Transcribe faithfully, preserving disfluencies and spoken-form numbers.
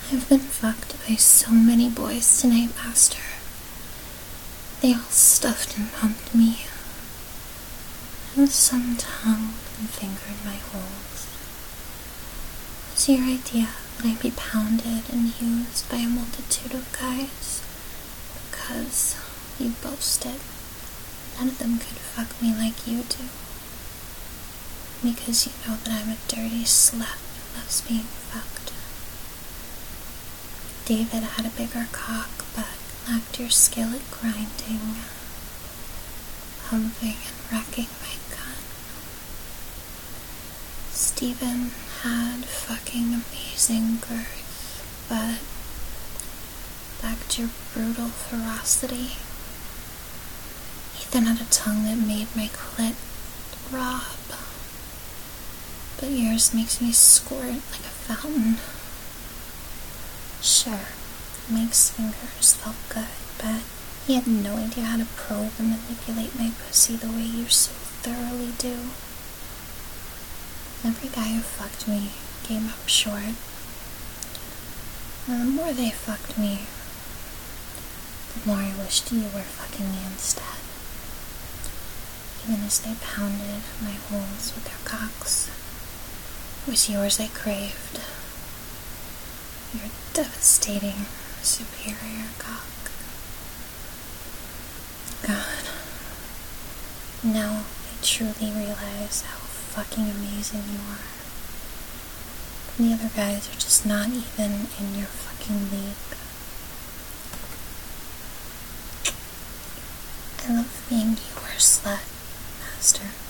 I've been fucked by so many boys tonight, Master. They all stuffed and pumped me. And some tongued and fingered my holes. Was your idea that I'd be pounded and used by a multitude of guys? Because you boasted none of them could fuck me like you do. Because you know that I'm a dirty slut who loves being fucked. David had a bigger cock, but lacked your skill at grinding, humping and wrecking my gun. Stephen had fucking amazing girth, but lacked your brutal ferocity. Ethan had a tongue that made my clit throb, but yours makes me squirt like a fountain. Sure, Mike's fingers felt good, but he had no idea how to probe and manipulate my pussy the way you so thoroughly do. Every guy who fucked me came up short. And the more they fucked me, the more I wished you were fucking me instead. Even as they pounded my holes with their cocks, it was yours I craved. Your devastating, superior cock. God. Now I truly realize how fucking amazing you are. The other guys are just not even in your fucking league. I love being your slut, Master.